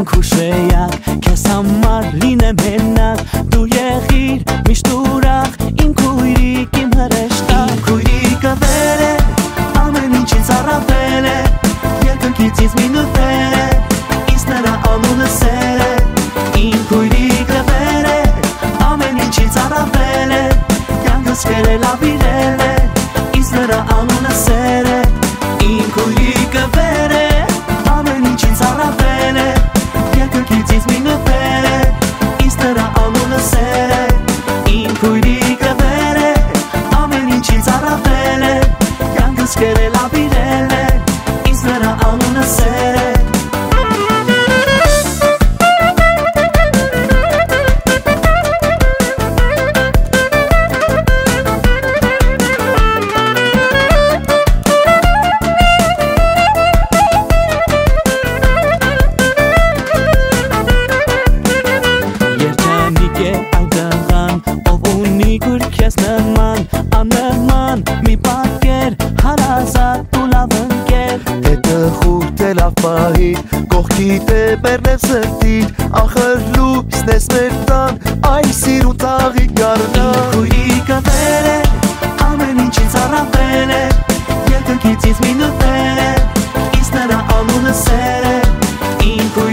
քուշեյակ քեզ համար լինեմ հենակ դու եղիր միշտ ուրախ իմ քույրիկ իմ հրեշտակ իմ քույրիկը վեր է ամեն ինչից առավել է երկնքից ինձ մի նվեր է ինձ նրա անունը սեր է իմ քույրիկը վեր է ամեն ինչից առավել է կյանքս կերել ապիրել է ինձ նրա անունը սեր է իմ քույրիկը վեր է ամեն ինչից առավել է երկնքից ինձ մի նվեր է ինձ նրա անունը սեր է իմ քույրիկը վեր է ամեն ինչից առավել է կյանքս կերել ապիրել է ինձ նրա անունը սեր է Աննման մի պատկեր հարազատ ու լավ ընկեր Հետը խուրդ է լավ պահիր կողքիդ է մերնև սրտիր ախր լույսն ես մեր տան այ սիրուն տաղի գարնա Իմ քույրիկը վեր է ամեն ինչից առավել է երկնքից ինձ մի նվեր է ինձ նրա անունը սեր է իմ